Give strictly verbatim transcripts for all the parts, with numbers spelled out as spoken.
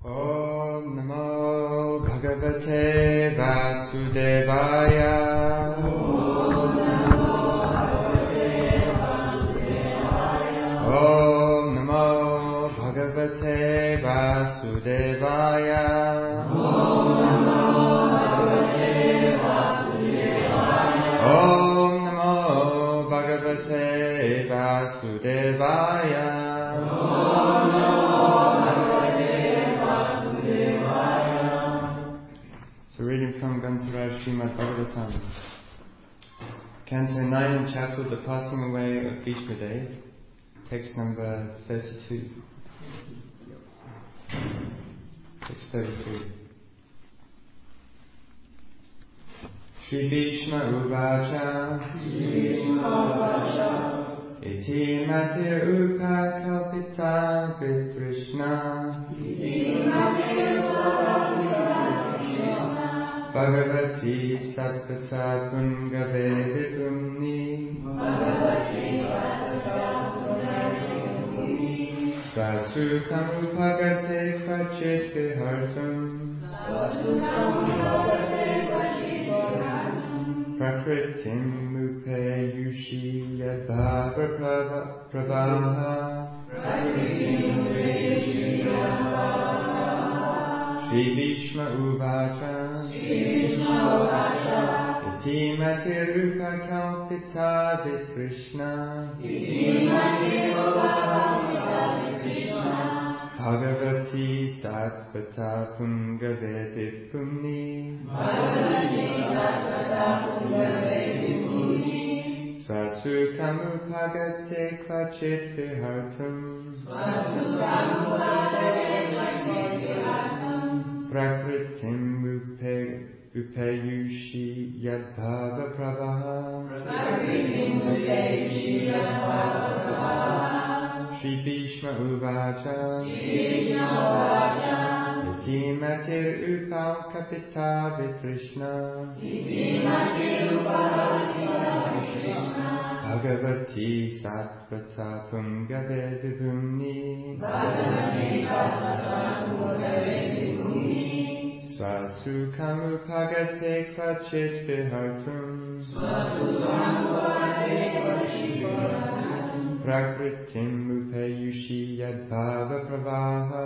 Om Namo Bhagavate Vasudevaya. Om Namo Bhagavate Vasudevaya. Om Namo Bhagavate Vasudevaya. Om Namo Bhagavate Vasudevaya. So reading from Grantaraj Srimad Bhagavatam, Canto nine, chapter The Passing Away of Bhishma Dev, text number thirty-two. Text thirty-two. Shri Bhishma Uvacha Iti Matir Upa Kalpita Vitrishna Bhagavati Satvata Pungave Vipumni Svasukam Upagate Kvachit Vihartum Prakritim Mupe Yushi Yadbhava Pravaha Shri Bhishma Uvacha Iti Matirupa Kalpita Vitrishna Bhagavati Satvata Pungave Vipumni Svasukam Upagate Kvachit Vihartum Prakritim Rupe Upayushi Yadbhava Pravaha Shri Bhishma Uvacha Iti Matir Upal Kapita Vitrishna Bhagavati Satvata Pungave Vipumni Svasukam Upagate Kvachit Vihartum Prakritim Upayushi Yadbhava Pravaha.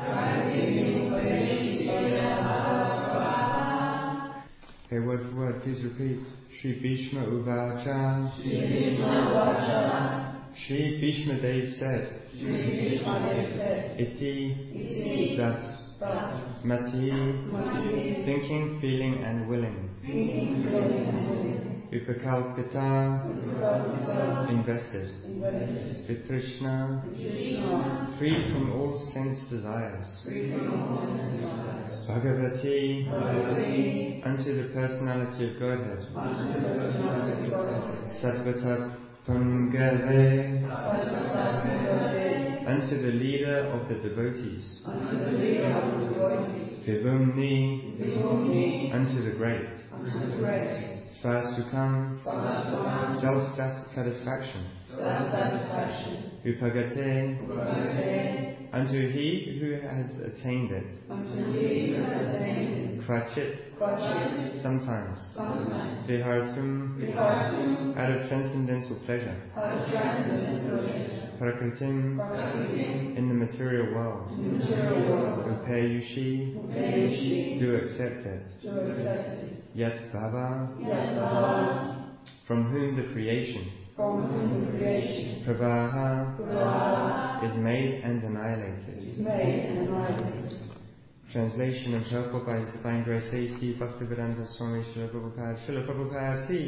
Okay, word for word, please repeat. Shri Bhishma Uvacha. Shri Bhishma Uvacha. Shri Bhishma Dev said. Shri Bhishma Dev said. Iti. Iti. Thus. Thus. Mati. Mati. Thinking, feeling, and willing. Thinking, feeling, and willing. Upakalpita. Upakalpita. Invested. Invested. Vitrishna. Vitrishna. Freed from all sense desires. Freed from all sense desires. Bhagavati. Bhagavati. Unto the personality of Godhead. Unto the personality of Godhead. Satvata Pungave. Satvata Pungave. Unto the leader of the devotees. Unto the leader of the devotees. Vibhumni. Vibhumni. Unto the great. Unto the great. Svasukam. Svasukam. Self-satisfaction. Self-satisfaction. Upagate. Upagate. Unto he who has attained it. Unto he who has attained it. Kvachit. Kvachit. Sometimes. Sometimes. Vihartum. Vihartum. Out of transcendental pleasure. Out of transcendental pleasure. Prakritim. Prakritim. In the material world. In the material world. Upayushi. Upayushi. Do accept it. Do accept it. Yat Bhava. Yat Bhava. From whom the creation. From whom the creation. Pravaha. Pravaha. Is made and annihilated. Is made and annihilated. Translation and purport by His Divine Grace A C Bhaktivedanta Swami Srila Prabhupada Srila Prabhupada Ki.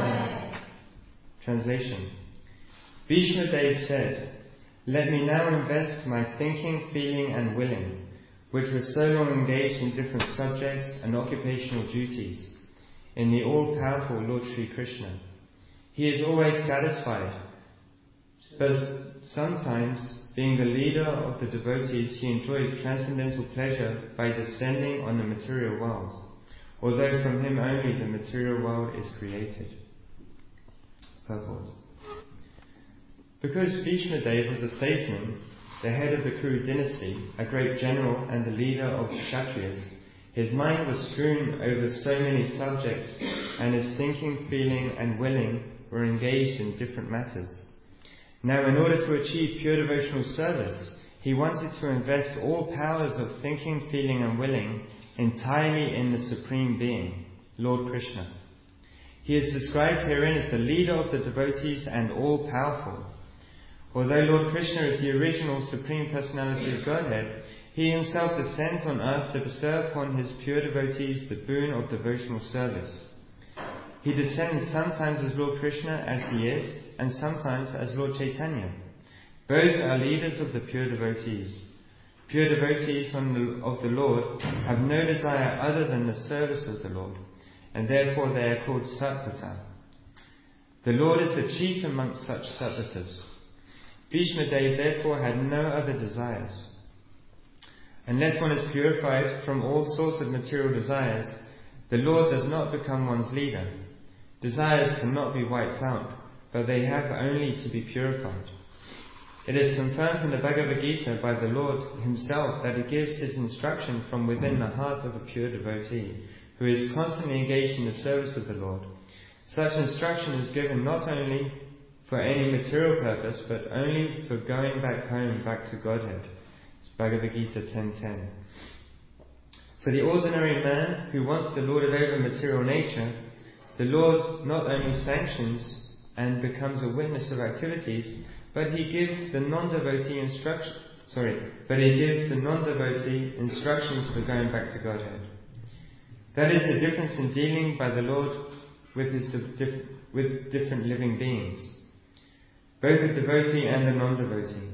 Translation. Bhishma Dev said, "Let me now invest my thinking, feeling and willing, which were so long engaged in different subjects and occupational duties, in the all-powerful Lord Sri Krishna. He is always satisfied, but sometimes, being the leader of the devotees, he enjoys transcendental pleasure by descending on the material world, although from him only the material world is created." Purport. Because Bhishma Dev was a statesman, the head of the Kuru dynasty, a great general and the leader of the Kshatriyas, his mind was strewn over so many subjects, and his thinking, feeling, and willing were engaged in different matters. Now, in order to achieve pure devotional service, he wanted to invest all powers of thinking, feeling, and willing entirely in the Supreme Being, Lord Krishna. He is described herein as the leader of the devotees and all-powerful. Although Lord Krishna is the original Supreme Personality of Godhead, he himself descends on earth to bestow upon his pure devotees the boon of devotional service. He descends sometimes as Lord Krishna as he is, and sometimes as Lord Chaitanya. Both are leaders of the pure devotees. Pure devotees on the, of the Lord have no desire other than the service of the Lord, and therefore they are called Satvata. The Lord is the chief amongst such Sattvatas. Bhishma Dev therefore had no other desires. Unless one is purified from all sorts of material desires, the Lord does not become one's leader. Desires cannot be wiped out, but they have only to be purified. It is confirmed in the Bhagavad Gita by the Lord himself that he gives his instruction from within the heart of a pure devotee, who is constantly engaged in the service of the Lord. Such instruction is given not only for any material purpose, but only for going back home, back to Godhead. It's Bhagavad Gita ten ten. For the ordinary man who wants the Lord over material nature, the Lord not only sanctions and becomes a witness of activities, but he gives the non-devotee instruction. Sorry, but he gives the non-devotee instructions for going back to Godhead. That is the difference in dealing by the Lord with his diff- with different living beings, both the devotee and the non-devotee.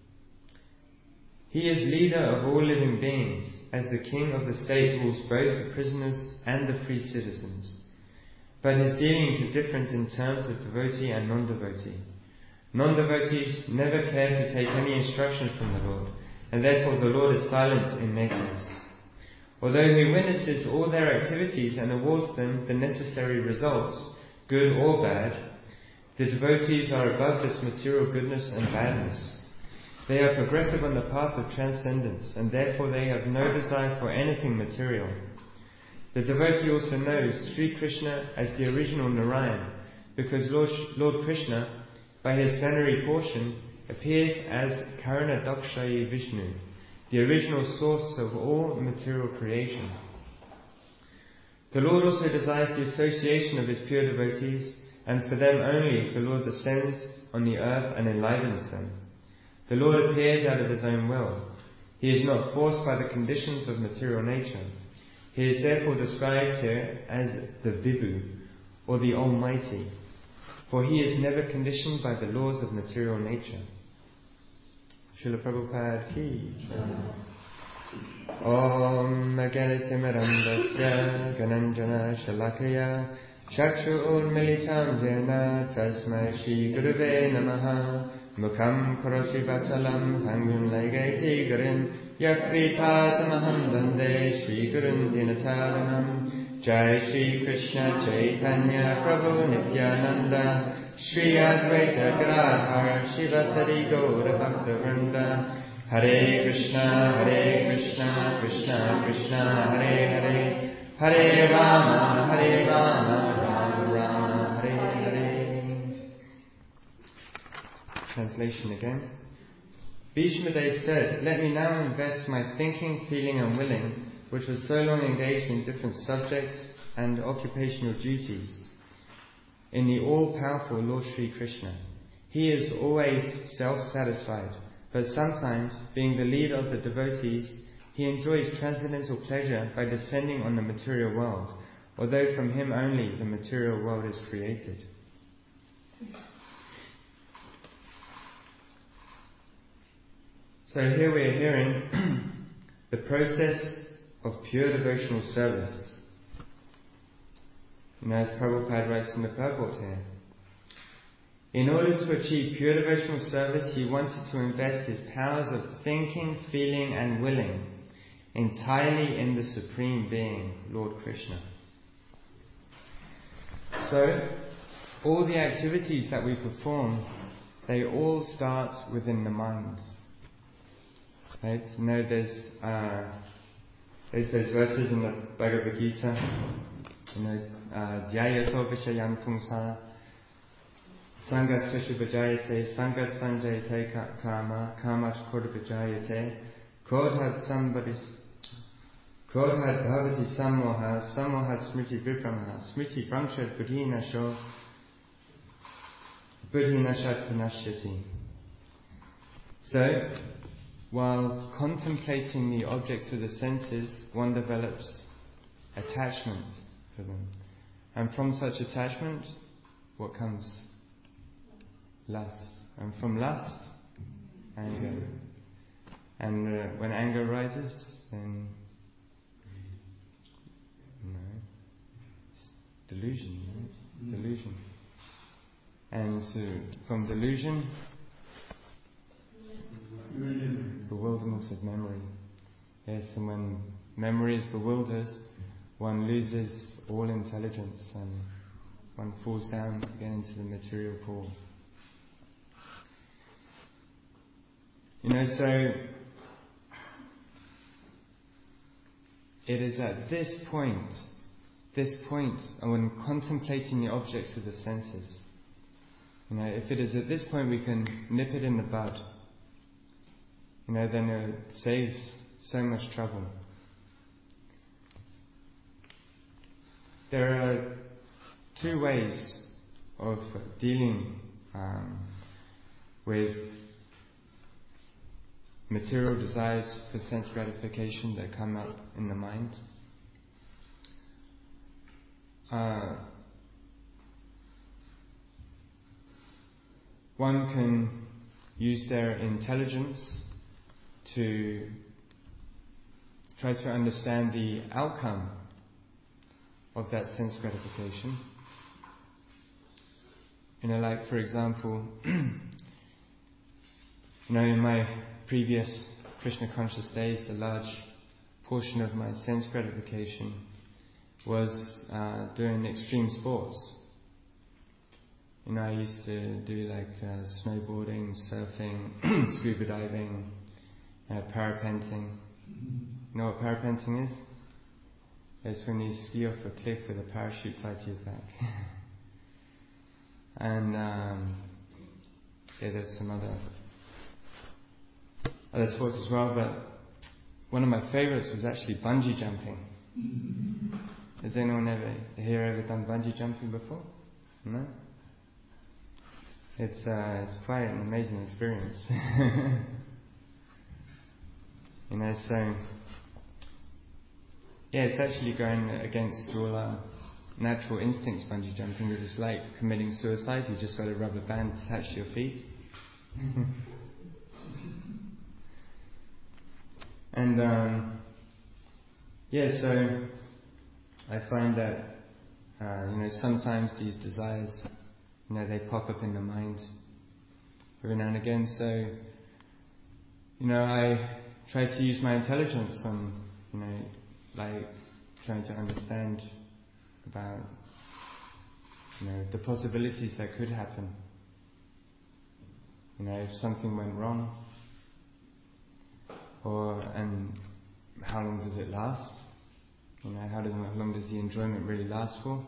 He is leader of all living beings, as the king of the state rules both the prisoners and the free citizens. But his dealings are different in terms of devotee and non-devotee. Non-devotees never care to take any instruction from the Lord, and therefore the Lord is silent in their case. Although he witnesses all their activities and awards them the necessary results, good or bad, the devotees are above this material goodness and badness. They are progressive on the path of transcendence, and therefore they have no desire for anything material. The devotee also knows Sri Krishna as the original Narayan, because Lord, Lord Krishna, by his plenary portion, appears as Karana Dakshayi Vishnu, the original source of all material creation. The Lord also desires the association of his pure devotees, and for them only the Lord descends on the earth and enlivens them. The Lord appears out of his own will. He is not forced by the conditions of material nature. He is therefore described here as the Vibhu, or the Almighty, for he is never conditioned by the laws of material nature. Srila Prabhupada ki Jai. Om Maganatimirandasya Gananjana Shalakaya Chakshu Urmilitam Jena Tasmai Shri Guruve Namaha Mukham Karoti Vachalam Hangun Laigati Garim Yakripatamaham Vande Shri Gurun Dinataranam Jai Shri Krishna Chaitanya Prabhu Nityananda Shri Advaita Gadadhar Shivasari Gaura Bhakta Vrinda Hare Krishna Hare Krishna Krishna Krishna Hare Hare Hare Rama Hare Rama Rama Rama Hare Hare. Translation again. Bhishma Dev said, "Let me now invest my thinking, feeling and willing, which was so long engaged in different subjects and occupational duties, in the all-powerful Lord Sri Krishna. He is always self-satisfied, but sometimes, being the leader of the devotees, he enjoys transcendental pleasure by descending on the material world, although from him only the material world is created." So here we are hearing the process of pure devotional service. And as Prabhupada writes in the purport here, in order to achieve pure devotional service, he wanted to invest his powers of thinking, feeling and willing entirely in the Supreme Being, Lord Krishna. So, all the activities that we perform, they all start within the mind. Right? You know, there's uh, there's those verses in the Bhagavad Gita. You know, Dhyayato Vishayan Pumsa Sangastashu Vajayate Sangat Sanjayate Karma Karmat Krodha Vajayate Krodhat Sambhavis Krodhat Bhavati Sammoha Sammohat Smriti Vipramha Smriti Vramshat Buddhi Nasho Buddhi Nashat Vinashyati. So, while contemplating the objects of the senses, one develops attachment for them. And from such attachment, what comes? Lust. And from lust, anger. And uh, when anger rises, then no, it's delusion, right? Mm. Delusion. And uh, from delusion, bewilderment of memory. Yes, and when memory is bewildered, one loses all intelligence and one falls down again into the material pool. You know, so it is at this point, this point, and when contemplating the objects of the senses, you know, if it is at this point we can nip it in the bud, you know, then it saves so much trouble. There are two ways of dealing um, with material desires for sense gratification that come up in the mind. Uh, one can use their intelligence to try to understand the outcome of that sense gratification. You know, like for example, you know, in my previous Krishna conscious days, a large portion of my sense gratification was uh, doing extreme sports. You know, I used to do like uh, snowboarding, surfing, scuba diving, uh, parapenting. You know what parapenting is? It's when you ski off a cliff with a parachute tied to your back. and um, yeah, there's some other other sports as well, but one of my favourites was actually bungee jumping. Has anyone ever here ever done bungee jumping before? No? It's uh, it's quite an amazing experience. You know, so yeah, it's actually going against all our natural instincts, bungee jumping, because it's like committing suicide. You just got a rubber band attached to your feet. and um, yeah, so I find that uh, you know, sometimes these desires, you know, they pop up in the mind every now and again. So you know, I try to use my intelligence on, you know, like trying to understand about, you know, the possibilities that could happen. You know, if something went wrong, or and how long does it last? You know, how, does, how long does the enjoyment really last for?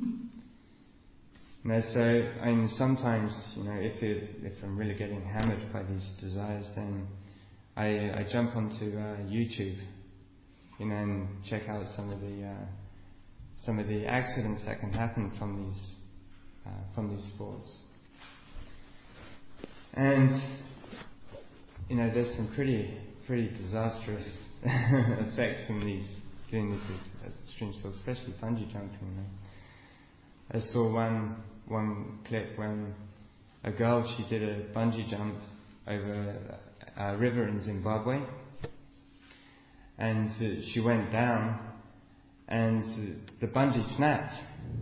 You know, so I mean, sometimes, you know, if it, if I'm really getting hammered by these desires, then I I jump onto uh, YouTube, you know, and check out some of the uh, some of the accidents that can happen from these uh, from these sports. And you know, there's some pretty pretty disastrous effects from these doing these extreme sports, especially bungee jumping. You know. I saw one one clip when a girl, she did a bungee jump over a river in Zimbabwe, and uh, she went down, and uh, the bungee snapped.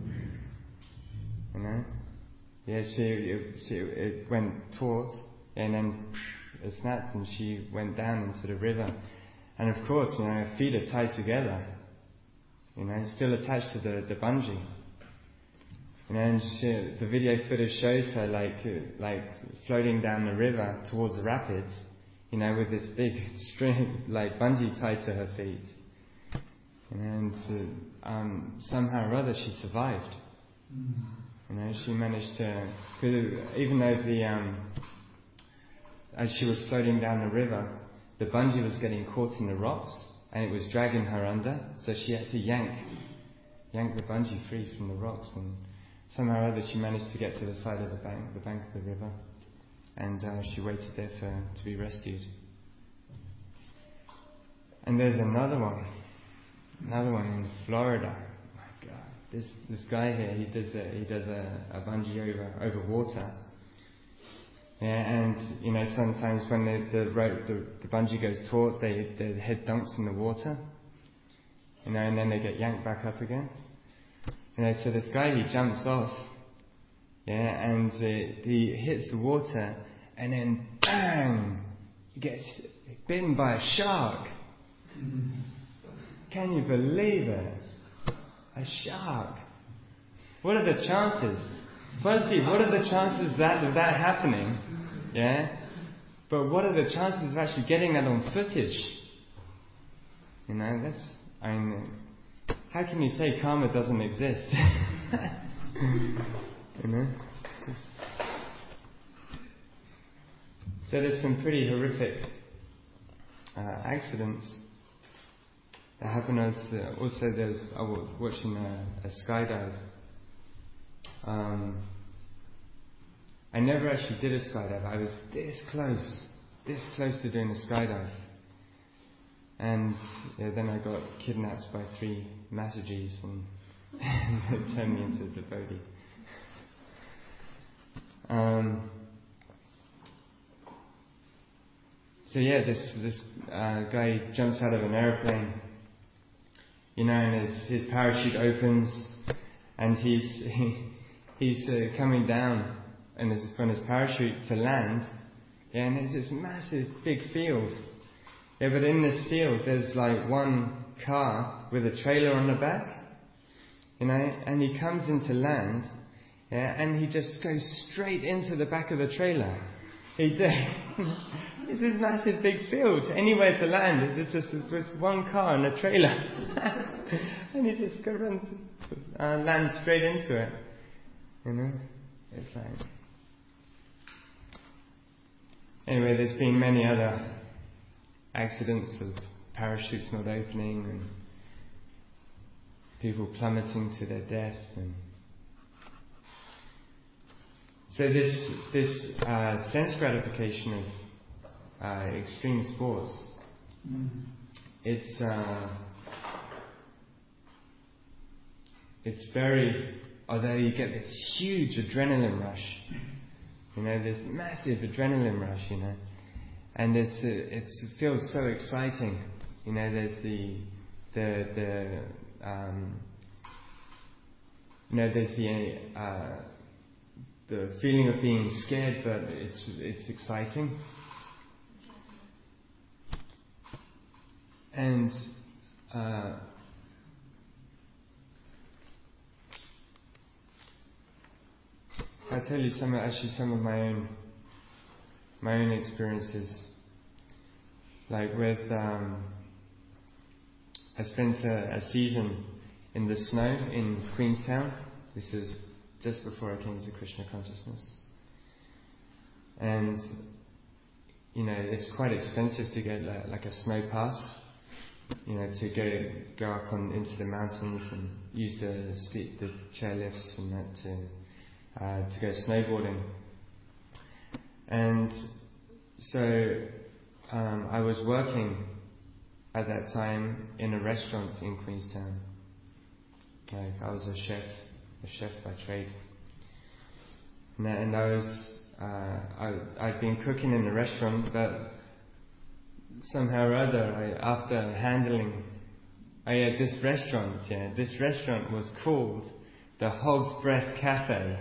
You know, yeah, she it, she it went taut, and then it snapped, and she went down into the river. And of course, you know, her feet are tied together. You know, still attached to the the bungee. You know, and she, the video footage shows her like uh, like floating down the river towards the rapids. you know, with this big string, like bungee tied to her feet. And uh, um, somehow or other she survived. Mm. You know, she managed to, even though the, um, as she was floating down the river, the bungee was getting caught in the rocks and it was dragging her under, so she had to yank, yank the bungee free from the rocks, and somehow or other she managed to get to the side of the bank, the bank of the river, and uh, she waited there for to be rescued. And there's another one. Another one in Florida. My God, this this guy here, he does a, he does a, a bungee over over water. Yeah, and you know sometimes when the the, rope, the the bungee goes taut, they their head dunks in the water. You know, and then they get yanked back up again. You know, so this guy, he jumps off. Yeah, and uh, he hits the water, and then bang, he gets bitten by a shark. Can you believe it? A shark. What are the chances? Firstly, what are the chances that of that happening? Yeah? But what are the chances of actually getting that on footage? You know, that's, I mean, how can you say karma doesn't exist? You know? So there's some pretty horrific uh, accidents that happened. As uh, also there's I was watching a, a skydive. Um, I never actually did a skydive. I was this close, this close to doing a skydive, and yeah, then I got kidnapped by three Messages and they turned me into a devotee. Um, so yeah, this this uh, guy jumps out of an airplane. You know, and his, his parachute opens, and he's he, he's uh, coming down, and his, from his parachute to land. Yeah, and there's this massive big field. Yeah, but in this field, there's like one car with a trailer on the back. You know, and he comes into land. Yeah, and he just goes straight into the back of the trailer. He did. It's this massive big field. Anywhere to land, it's just it's one car and a trailer. And he just goes and uh, lands straight into it. You know? It's like... Anyway, there's been many other accidents of parachutes not opening and people plummeting to their death. And so this this uh, sense gratification of uh, extreme sports, mm. it's uh, it's very, although you get this huge adrenaline rush, you know, this massive adrenaline rush, you know, and it's uh, it's, it feels so exciting, you know. There's the the the um, you know, there's the uh, the feeling of being scared, but it's it's exciting. And uh, I'll tell you some actually some of my own my own experiences. Like with um, I spent a, a season in the snow in Queenstown. This is just before I came to Krishna consciousness. And, you know, it's quite expensive to get like, like a snow pass, you know, to go go up on into the mountains and use the steep, the chairlifts and that to uh, to go snowboarding. And so um, I was working at that time in a restaurant in Queenstown. Like I was a chef. a chef by trade, and, and I was uh, I I'd been cooking in the restaurant, but somehow or other, I, after handling, I had this restaurant. Yeah, this restaurant was called the Hog's Breath Cafe.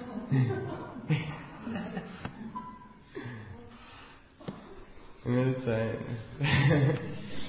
And it's like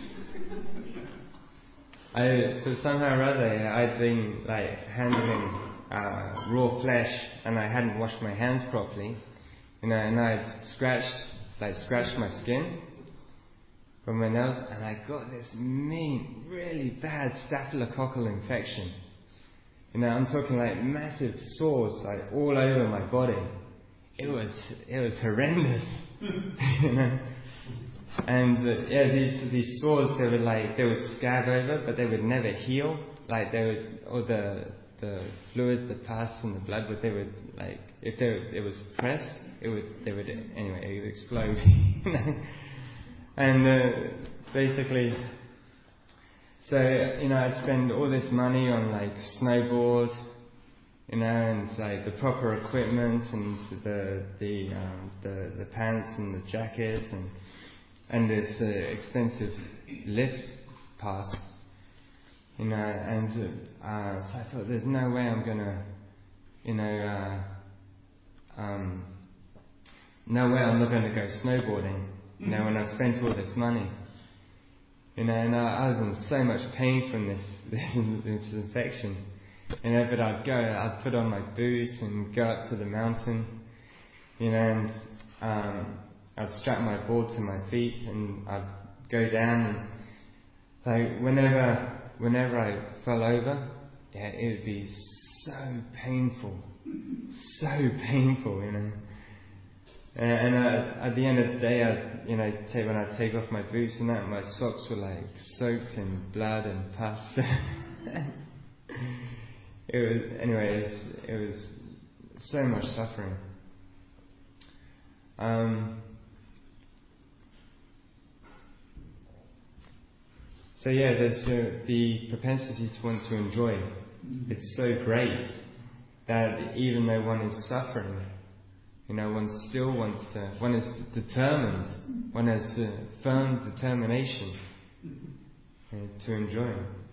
I, so somehow or other, I'd been like handling uh, raw flesh, and I hadn't washed my hands properly, you know, and I'd scratched like scratched my skin from my nails, and I got this mean, really bad staphylococcal infection. You know, I'm talking like massive sores, like all over my body. It was, it was horrendous. You know, and uh, yeah, these these sores, they would like they would scab over, but they would never heal. Like they would, or the the fluids that passed in the blood would, they would like if they it was pressed, it would they would anyway it would explode. You know? And uh, basically, so, you know, I'd spend all this money on, like, snowboard, you know, and, like, the proper equipment and the the um, the, the pants and the jacket and and this uh, expensive lift pass, you know, and uh, so I thought, there's no way I'm going to, you know, uh, um, no way I'm not going to go snowboarding. You know, when I spent all this money, you know, and I, I was in so much pain from this, this this infection, you know. But I'd go, I'd put on my boots and go up to the mountain, you know, and um, I'd strap my board to my feet and I'd go down. And like whenever, whenever I fell over, yeah, it would be so painful, so painful, you know. And uh, at the end of the day, I, you know, take, when I take off my boots and that, my socks were like soaked in blood and pus. It was, anyway, it was, it was so much suffering. Um, so yeah, there's uh, the propensity to want to enjoy. It's so great that even though one is suffering, you know, one still wants to, one is determined, one has uh, firm determination uh, to enjoy.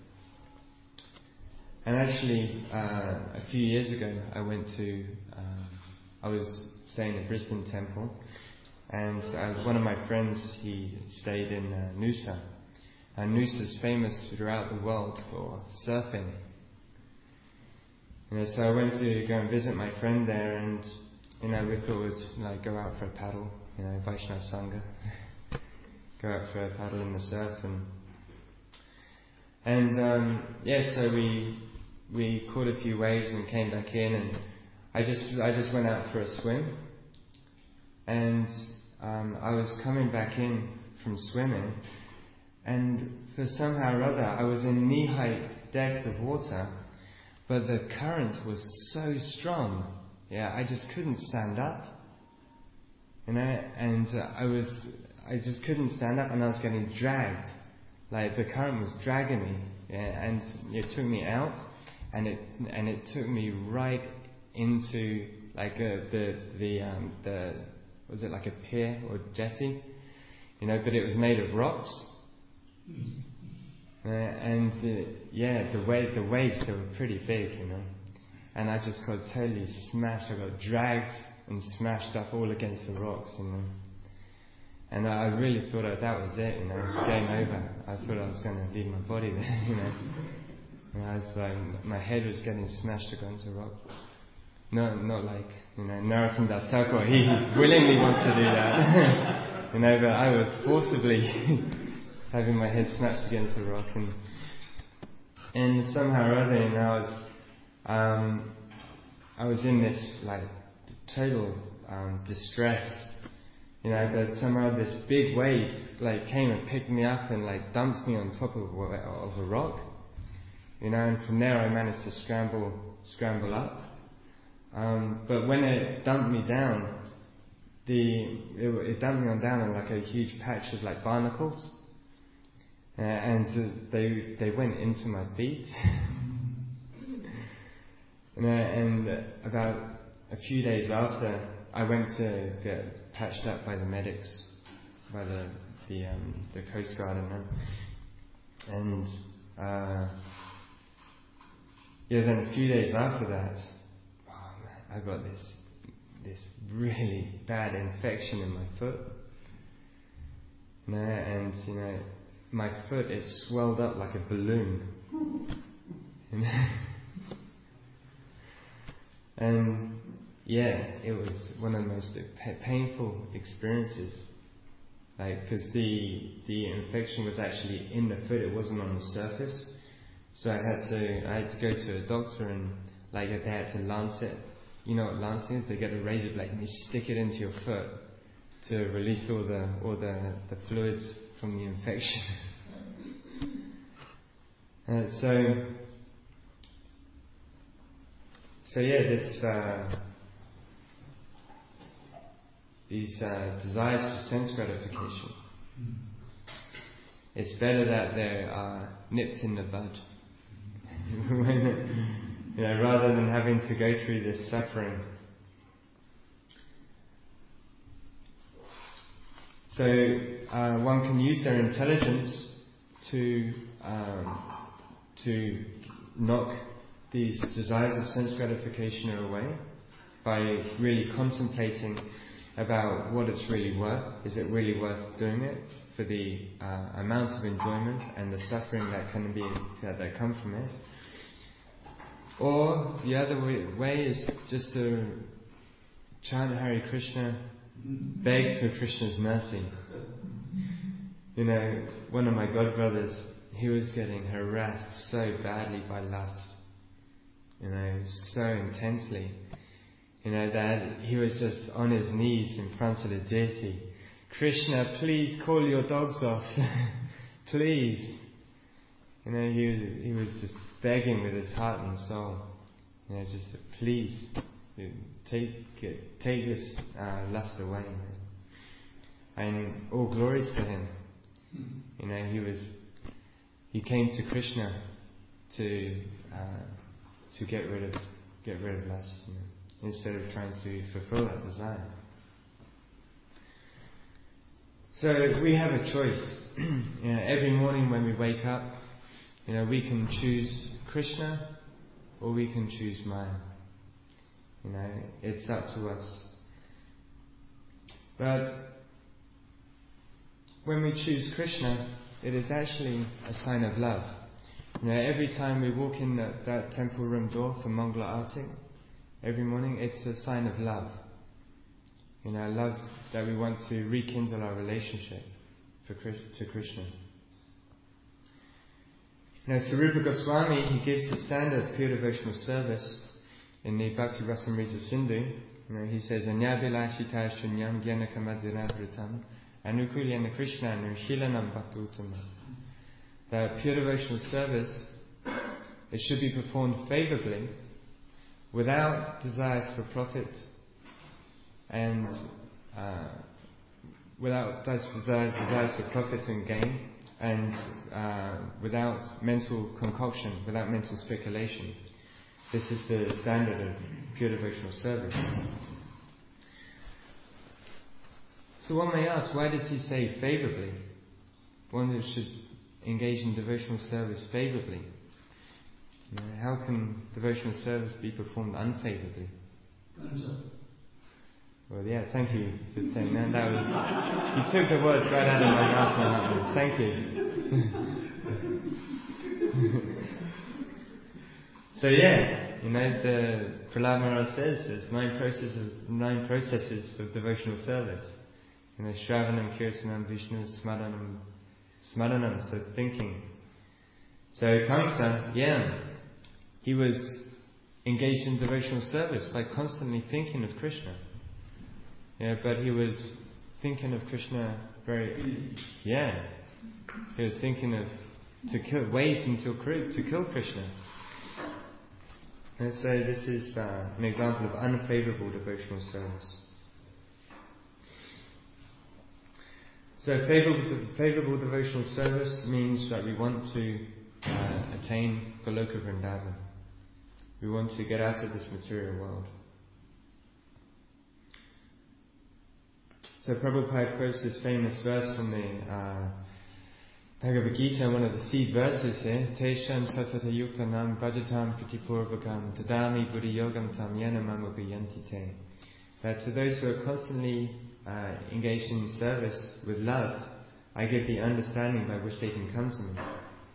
And actually, uh, a few years ago, I went to, um, I was staying at Brisbane Temple, and uh, one of my friends, he stayed in uh, Noosa. And Noosa is famous throughout the world for surfing. You know, so I went to go and visit my friend there, and you know, we thought we'd like go out for a paddle, you know, Vaishnav Sangha, go out for a paddle in the surf, and and um, yeah, so we we caught a few waves and came back in, and I just I just went out for a swim, and um, I was coming back in from swimming, and for somehow or other I was in knee-height depth of water, but the current was so strong. Yeah, I just couldn't stand up, you know, and uh, I was, I just couldn't stand up, and I was getting dragged, like the current was dragging me, yeah, and it took me out, and it and it took me right into like uh, the the um, the was it like a pier or jetty, you know, but it was made of rocks, uh, and uh, yeah, the wave the waves they were pretty big, you know. And I just got totally smashed. I got dragged and smashed up all against the rocks, you know. And I really thought that, that was it, you know, game over. I thought I was going to leave my body there, you know. And I was like, my head was getting smashed against a rock. No, not like, you know, Narasimha Das Thakur. He willingly wants to do that, you know. But I was forcibly having my head smashed against a rock, and and somehow or other, you know, I was. Um, I was in this like total um, distress, you know, but somehow this big wave like came and picked me up and like dumped me on top of a, of a rock, you know, and from there I managed to scramble scramble up. Um, but when it dumped me down, the it, it dumped me on down on like a huge patch of like barnacles, uh, and uh, they they went into my feet. And, uh, and about a few days after, I went to get patched up by the medics, by the the, um, the Coast Guard and them. And uh, yeah, then a few days after that, oh man, I got this this really bad infection in my foot. You know, and you know, my foot is swelled up like a balloon. You know? And yeah, it was one of the most painful experiences like because the the infection was actually in the foot; it wasn't on the surface. So I had to I had to go to a doctor, and like they had to lance it. You know what lancing is? They get a razor blade and they stick it into your foot to release all the all the, the fluids from the infection. uh, so so yeah, this uh, these uh, desires for sense gratification. It's better that they are nipped in the bud. when, you know, rather than having to go through this suffering. So uh, one can use their intelligence to um, to knock these desires of sense gratification away by really contemplating about what it's really worth. Is it really worth doing it for the uh, amount of enjoyment and the suffering that can be that, that come from it? Or the other way, way is just to chant Hare Krishna, beg for Krishna's mercy. You know, one of my godbrothers, he was getting harassed so badly by lust. You know, so intensely. You know, that he was just on his knees in front of the deity. Krishna, please call your dogs off. Please. You know, he, he was just begging with his heart and soul. You know, just to please take it, take this uh, lust away. And all glories to him. You know, he was, he came to Krishna to uh, to get rid of get rid of lust, you know, instead of trying to fulfill that desire. So we have a choice. You know, every morning when we wake up, you know, we can choose Krishna or we can choose Maya. You know, it's up to us. But when we choose Krishna, it is actually a sign of love. You know, every time we walk in that, that temple room door for Mangala Arati, every morning, it's a sign of love. You know, love that we want to rekindle our relationship for, to Krishna. Now, Sarupa Goswami, he gives the standard of pure devotional service in the Bhakti Rasamrita Sindhu. You know, he says, Anyabilashita shunyam gyana kamadhirabritam anukulyana krishna nushilanam bhaktutama. That pure devotional service, it should be performed favourably, without desires for profit, and uh, without desires, desires for profit and gain, and uh, without mental concoction, without mental speculation. This is the standard of pure devotional service. So one may ask, why does he say favourably? One should engage in devotional service favourably. You know, how can devotional service be performed unfavourably? Well, yeah, thank you for saying that. That was, you took the words right out of my mouth, Mahatma. Thank you. So yeah, you know, the Prahlad Maharaj says there's nine processes of nine processes of devotional service. You know, Shravanam, Kirtanam, Vishnu, Smaranam, Smaranam, so thinking. So Kamsa, yeah, he was engaged in devotional service by constantly thinking of Krishna. Yeah, but he was thinking of Krishna very, yeah, he was thinking of to kill, ways to, to kill Krishna. And so this is uh, an example of unfavourable devotional service. So favourable, favourable devotional service means that we want to uh, attain Goloka Vrindavan. We want to get out of this material world. So Prabhupada quotes this famous verse from the uh, Bhagavad Gita, one of the seed verses here. Tesham satata yuktanam bhajatam pratipurvakam tadami buddhi yogam tam yena mama biyanti te. That to those who are constantly uh, engaged in service with love, I give the understanding by which they can come to me.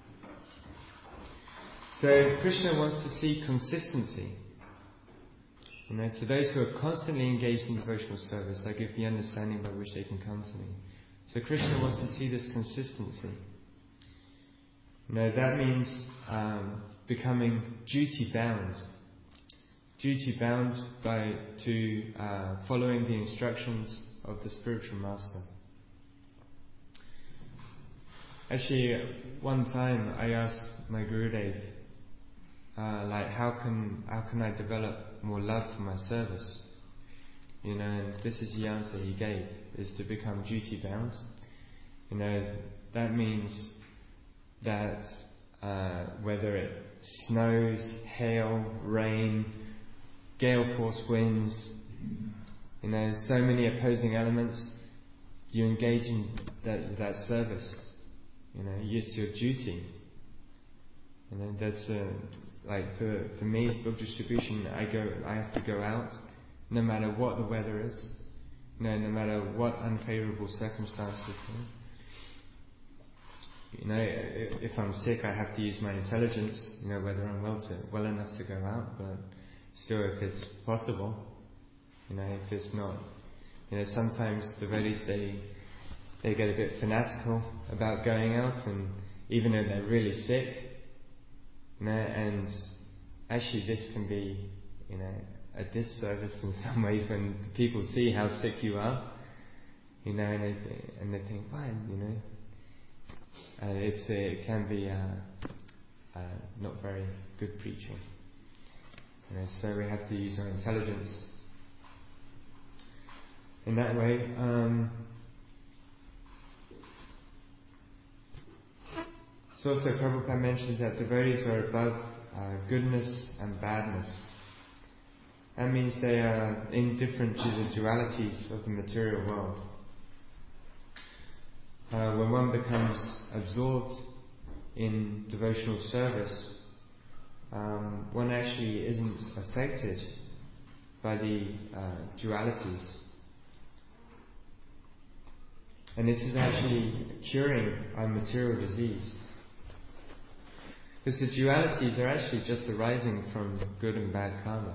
So Krishna wants to see consistency. You know, to those who are constantly engaged in devotional service, I give the understanding by which they can come to me. So Krishna wants to see this consistency. You know, that means um, becoming duty bound. Duty bound by to uh, following the instructions of the spiritual master. Actually, one time I asked my Gurudev, uh, like, how can how can I develop more love for my service? You know, and this is the answer he gave: is to become duty bound. You know, that means that uh, whether it snows, hail, rain, gale force winds, you know, so many opposing elements, you engage in that that service. You know, it's your duty. You know, that's uh, like for for me, book distribution. I go, I have to go out, no matter what the weather is. You know, no matter what unfavourable circumstances. You know, if I'm sick, I have to use my intelligence. You know, whether I'm well to well enough to go out, but still, if it's possible, you know, if it's not, you know, sometimes devotees they they get a bit fanatical about going out, and even though they're really sick, you know, and actually this can be, you know, a disservice in some ways when people see how sick you are, you know, and they and they think, why, you know, uh, it's uh, it can be uh, uh, not very good preaching. You know, so we have to use our intelligence in that way. Um, so also Prabhupada mentions that devotees are above uh, goodness and badness. That means they are indifferent to the dualities of the material world. Uh, when one becomes absorbed in devotional service, Um, one actually isn't affected by the uh, dualities. And this is actually curing our material disease. Because the dualities are actually just arising from good and bad karma.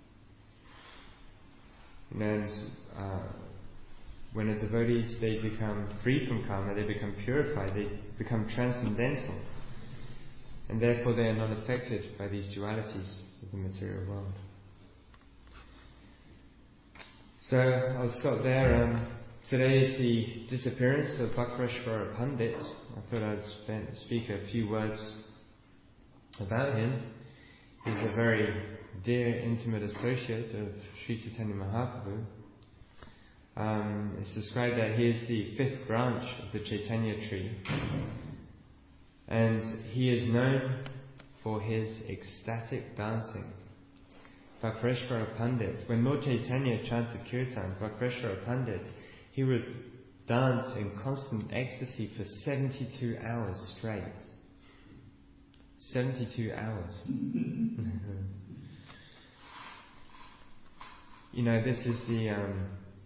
And uh, when a devotees, they become free from karma, they become purified, they become transcendental. And therefore they are not affected by these dualities of the material world. So I'll stop there. Um, today is the disappearance of Bhakreshvara Pandit. I thought I'd spend, speak a few words about him. He's a very dear, intimate associate of Sri Chaitanya Mahaprabhu. Um, it's described that he is the fifth branch of the Chaitanya tree. And he is known for his ecstatic dancing. Bhakreshvara Pandit, when Lord Chaitanya chanted Kirtan, Bhakreshvara Pandit, he would dance in constant ecstasy for seventy-two hours straight. seventy-two hours. You know, this is the um,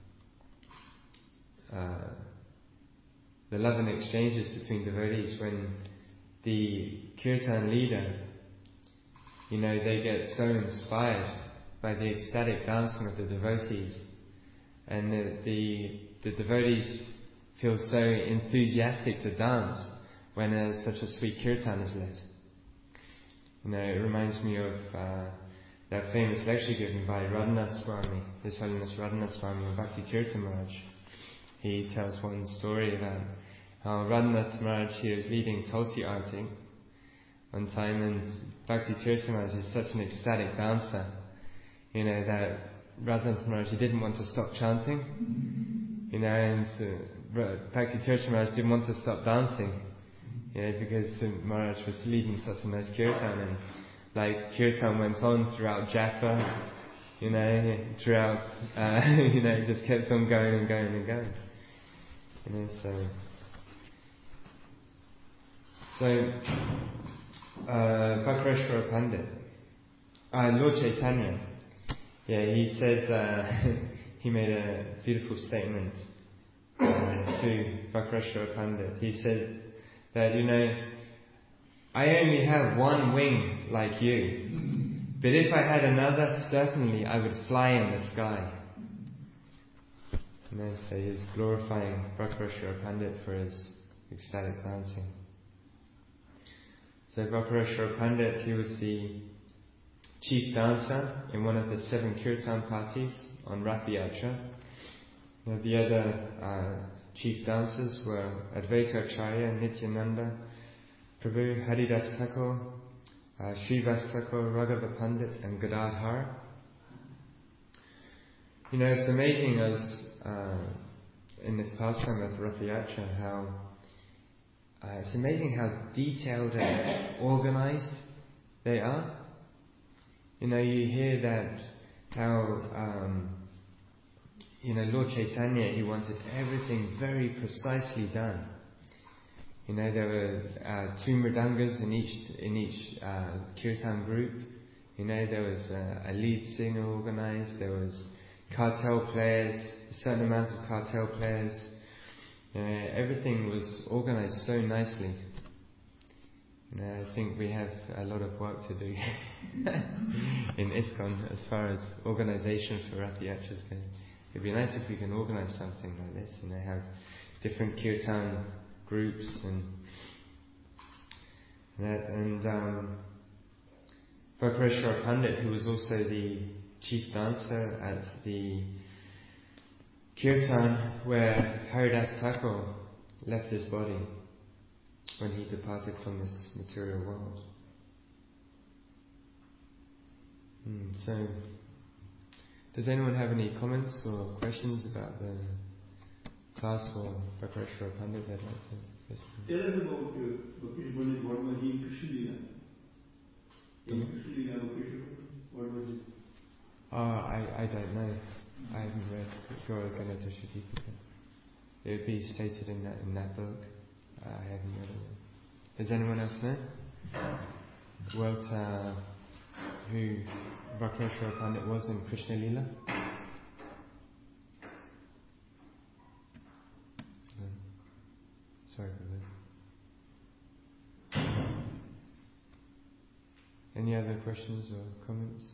uh, the love and exchanges between devotees when the kirtan leader, you know, they get so inspired by the ecstatic dancing of the devotees, and the, the, the devotees feel so enthusiastic to dance when uh, such a sweet kirtan is led. You know, it reminds me of uh, that famous lecture given by Radhanath Swami, His Holiness Radhanath Swami and Bhakti Tirtha Maharaj. He tells one story about how Radhanath Maharaj, he was leading Tulsi Arati one time, and Bhakti Tirtha Maharaj is such an ecstatic dancer, you know, that Radhanath Maharaj, he didn't want to stop chanting, you know, and uh, Bhakti Tirtha Maharaj didn't want to stop dancing, you know, because uh, Maharaj was leading such a nice kirtan, and like kirtan went on throughout Japa, you know, throughout, uh, you know, it just kept on going and going and going, you know, so. So, uh, Bhakreshvara Pandit, uh, Lord Chaitanya, yeah, he said, uh, he made a beautiful statement uh, to Bhakreshvara Pandit. He said that, you know, I only have one wing like you, but if I had another, certainly I would fly in the sky. And they say he's glorifying Vakreshwara Pandit for his ecstatic dancing. So Vakreshwara Pandit, he was the chief dancer in one of the seven kirtan parties on Rath Yatra. Now the other uh, chief dancers were Advaita Acharya, Nityananda, Prabhu, Haridas Thakur, uh, Srivas Thakur, Raghava Pandit and Gadadhar. You know, it's amazing as uh, in this pastime of Rath Yatra how uh, it's amazing how detailed and organized they are. You know, you hear that how um, you know, Lord Chaitanya, he wanted everything very precisely done. You know, there were uh, two mridangas in each in each uh, kirtan group. You know, there was uh, a lead singer organized. There was cartel players, a certain amount of cartel players. You know, everything was organized so nicely. You know, I think we have a lot of work to do in ISKCON as far as organization for Rath Yatras go. It'd be nice if we can organise something like this, and they have different kirtan groups and that. And um, Vakreshwara Pandit, who was also the chief dancer at the kirtan where Haridas Thakur left his body when he departed from this material world. Mm, so. Does anyone have any comments or questions about the class or Vakreshwara Pandit they'd like to listen to? Tell us about uh, Vakreshwara Pandit, what was he in Krishna Leela? In Krishna Leela, Vakreshwara Pandit, what was it? Uh, I, I don't know. I haven't read Gaura Ganata Shadipika. It would be stated in that in that book. Uh, I haven't read it. Does anyone else know? What, uh, who Vakreshwara Pandit was in Krishna Leela? No. Sorry for that. Any other questions or comments?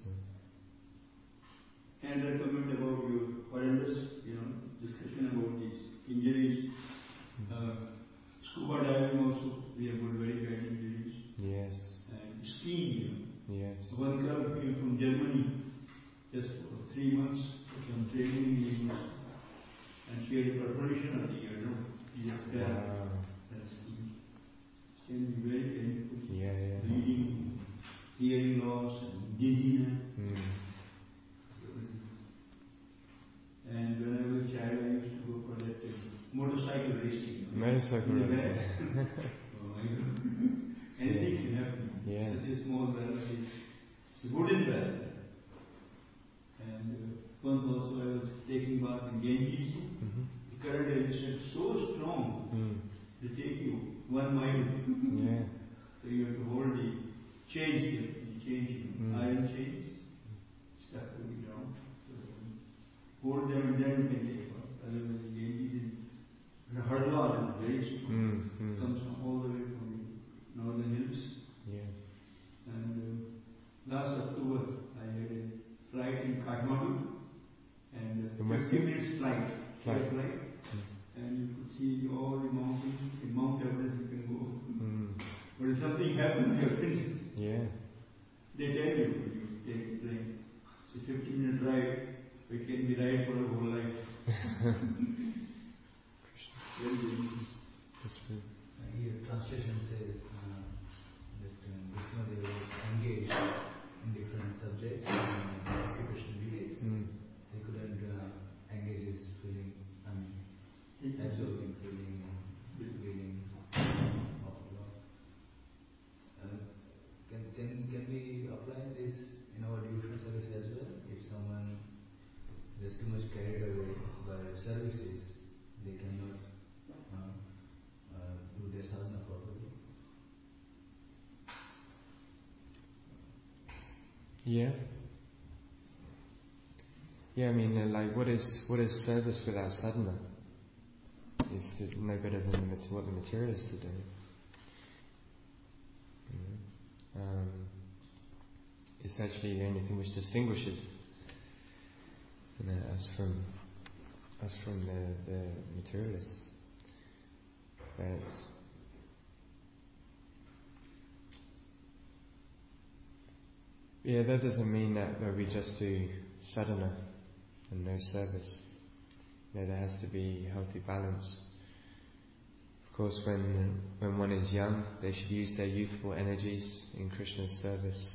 Or? And a comment about your horrendous, you know, discussion about these injuries. Mm-hmm. Uh, scuba diving also, we have got very bad injuries. Yes. And skiing, you know. Yes. One girl came from Germany just for three months for some training in the university. And she had a perforation of the eardrum. Wow. That's it can be very painful. Yeah, yeah. Bleeding, hearing loss, and dizziness. Mm. And when I was a child, I used to go for that uh, motorcycle racing. Motorcycle racing. Oh my God. Anything can happen. Yeah. Such a small valve. It's a wooden valve. And uh, once also I was taking bath in Ganges. Mm-hmm. The current is so strong mm. to take you one mile. Yeah. So you have to hold the chains, you have to change mm. iron chains, stuck to the ground. So hold them and then you can take off. Otherwise the Ganges is Hardwar and very strong. Mm. Mm. Comes from all the way from the northern hills. Yeah. And uh, last October I had a flight in Kathmandu and uh, fifty minutes flight. Flight. flight. Mm. And you could see all the mountains. In Mount Everest you can go. Mm. But if something happens, your friends, yeah. they tell you when you take the plane. It's a fifty minute drive, it can be right for a whole life. Very good. Here, translation says uh, that Vishnu uh, was engaged in different subjects and uh, occupational duties. Mm. So he couldn't uh, engage his feeling, I mean, absorbing feeling, feelings of love. Uh, can, can, can we apply this in our devotional service as well? If someone is too much carried away by services, they cannot uh, uh, do their sadhana properly. Yeah. Yeah, I mean, uh, like, what is what is service without sadhana? Is to no better than the, what the materialists are doing. You know? um, it's actually the only thing which distinguishes, you know, us from us from the, the materialists. But yeah, that doesn't mean that, that we just do sadhana and no service. You know, there has to be healthy balance. Of course, when when one is young, they should use their youthful energies in Krishna's service.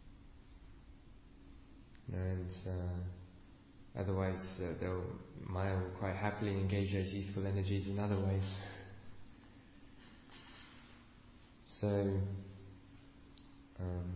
You know, and uh, otherwise, uh, they'll Maya will quite happily engage those youthful energies in other ways. So, um,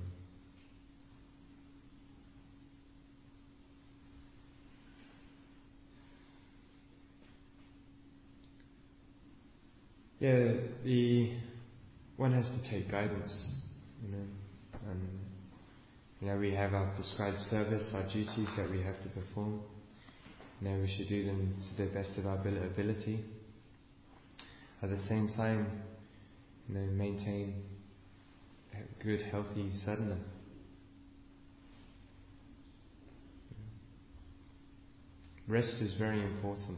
yeah, the one has to take guidance, you know, and you know we have our prescribed service, our duties that we have to perform. You know, we should do them to the best of our ability. At the same time, you know, maintain a good, healthy sadhana. Rest is very important.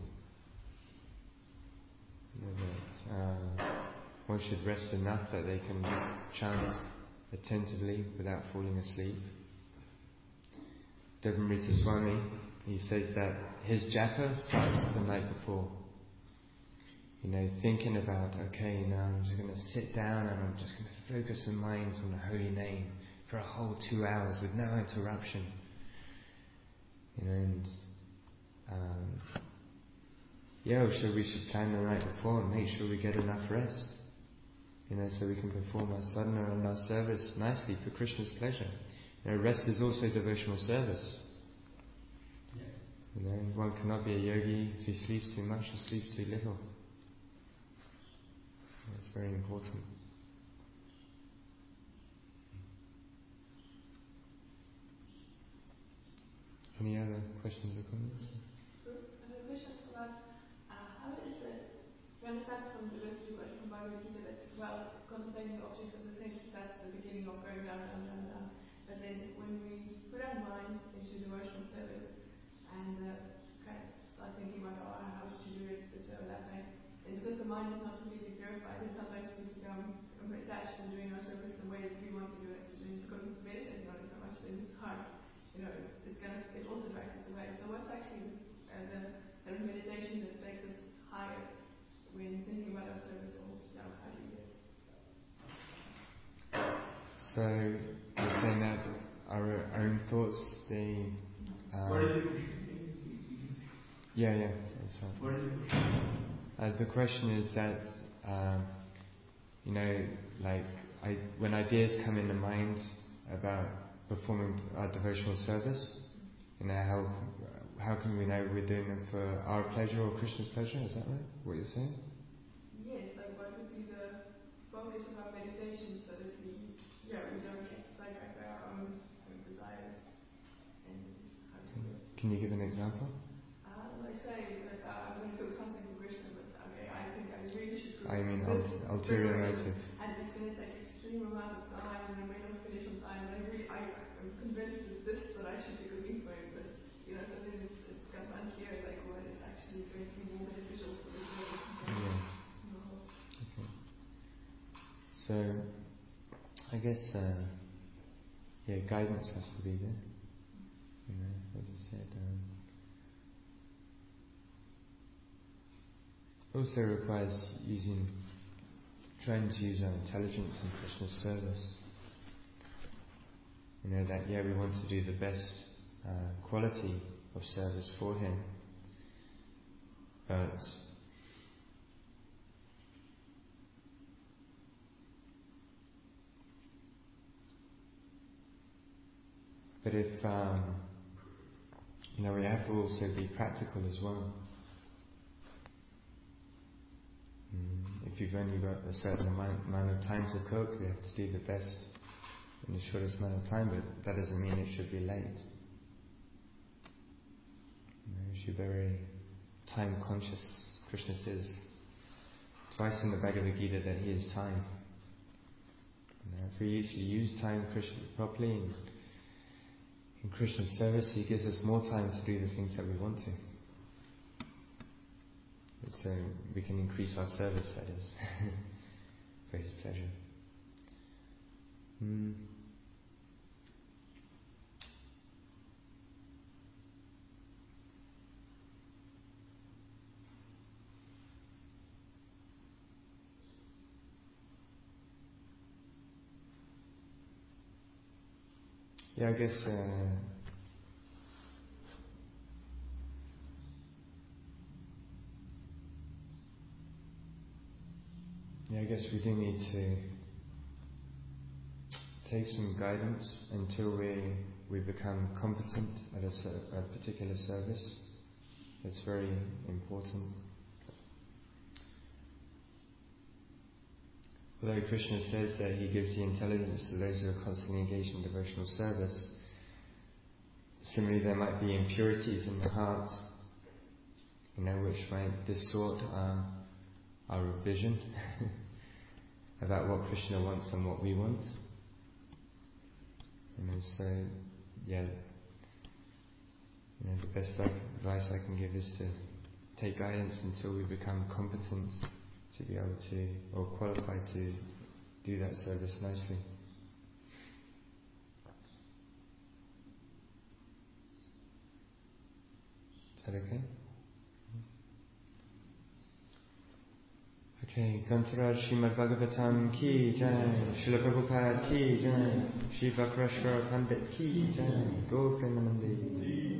You know, that, uh, one should rest enough that they can chant attentively without falling asleep. Devamrita Swami, he says that his japa starts the night before. You know, thinking about, okay, now I'm just going to sit down and I'm just going to focus the mind on the holy name for a whole two hours with no interruption. You know, and um, yeah, so we should plan the night before and make sure we get enough rest. You know, so we can perform our sadhana and our service nicely for Krishna's pleasure. You know, rest is also devotional service. You know, one cannot be a yogi if he sleeps too much or sleeps too little. It's very important. Any other questions or comments? I have a question about uh, how is it, we understand from the rest of from Bhagavad Gita that while contemplating the objects of the senses, that's the beginning of going down, down, down, down. But then when we put our minds into devotional service and uh, kind of start thinking about oh, how to do it this way or that way, and because the mind is not completely purified, then sometimes we become attached to doing our service the way that we want to do it. And because it's meditating on it so much, then it's hard. You know, it kind of it also drives us away. So what's actually uh, the kind of meditation that takes us higher when thinking about our service, or you know, how do you do it? So you're saying that our own thoughts, they um, yeah, yeah, that's right. Uh, the question is that um, you know, like I, when ideas come in the mind about performing our devotional service, you know, how how can we know we're doing it for our pleasure or Krishna's pleasure? Is that right? What you're saying? Yes, like what would be the focus of our meditation so that we, yeah, we don't get sidetracked by our own, own desires and how to do it. Can you give an example? Uh, like say that uh, I'm going to cook something for Krishna, but okay, I think I really should cook I mean, this ul- ulterior preparation, motive. and it's going to take extreme amount of time, and I may not finish on time. And I really, I, I'm convinced that this is what I should be cooking for him, but you know, so then it, it becomes unclear, like what is actually going to be more beneficial for the service. Yeah. No. Okay. So, I guess, uh, yeah, guidance has to be there. You know, as I said. Um, also requires using, trying to use our intelligence in Krishna's service. You know, that, yeah, we want to do the best uh, quality of service for him, but but if um, you know, we have to also be practical as well. Mm, if you've only got a certain amount, amount of time to cook, we have to do the best in the shortest amount of time, but that doesn't mean it should be late. You know, you should be very time conscious. Krishna says twice in the Bhagavad Gita that he is time. You know, if we actually use time properly in, in Krishna's service, he gives us more time to do the things that we want to. so we can increase our service, that is, for His pleasure. Mm. Yeah, I guess uh, yeah, I guess we do need to take some guidance until we we become competent at a, a particular service. It's very important. Although Krishna says that He gives the intelligence to those who are constantly engaged in devotional service, similarly there might be impurities in the heart, you know, which might distort our, our vision about what Krishna wants and what we want. You know, so, yeah, you know, the best advice I can give is to take guidance until we become competent to be able to, or qualified to do that service nicely. Is that okay? Okay, Grantaraj Srimad Bhagavatam ki jai, Srila Prabhupada ki jai, Shri Vakreshwara Pandit ki jai, Gaur Premanande.